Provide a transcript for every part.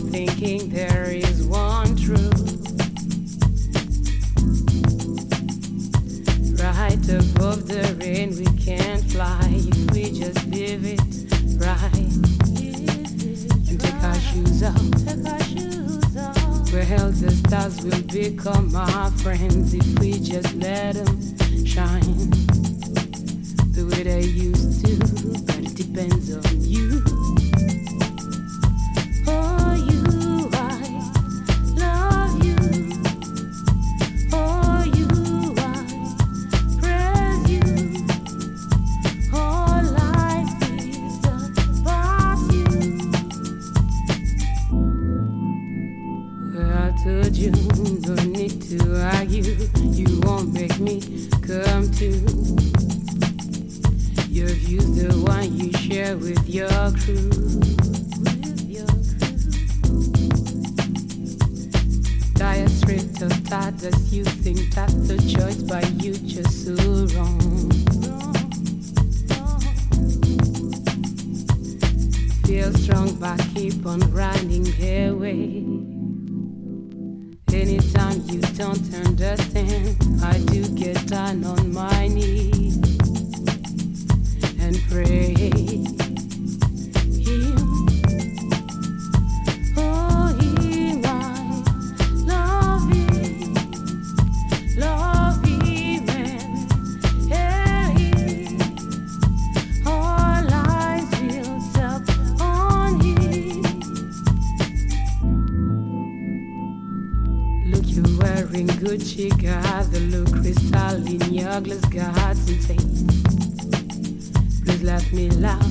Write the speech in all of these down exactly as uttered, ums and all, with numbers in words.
thinking there is one truth. Right above the rain we can't fly if we just live it right. And take our shoes off. Well, the stars will become our friends if we just let them shine the way they used to, but it depends on you. Oh, you, I love you. Oh, you, I praise you. Oh, life is about you. Well, I told you, no need to argue. You won't make me come to. Your view's the one you share with your crew. With your crew. Dire straight or status, you think that's the choice, but you just so wrong. Feel strong, but keep on running away. Anytime you don't understand, I do get down on my knees and pray Him. Oh, Him, I love Him, love Him and hail Him. All lies built up on Him. Look, you're wearing Gucci, got the look crystal in your glass, got some taste. Please let me laugh.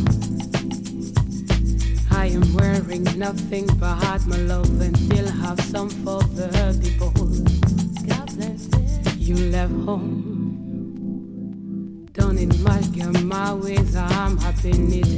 I am wearing nothing but my love and still have some for the people. God bless it. You left home. Don't amalgam my ways, I'm happy in it.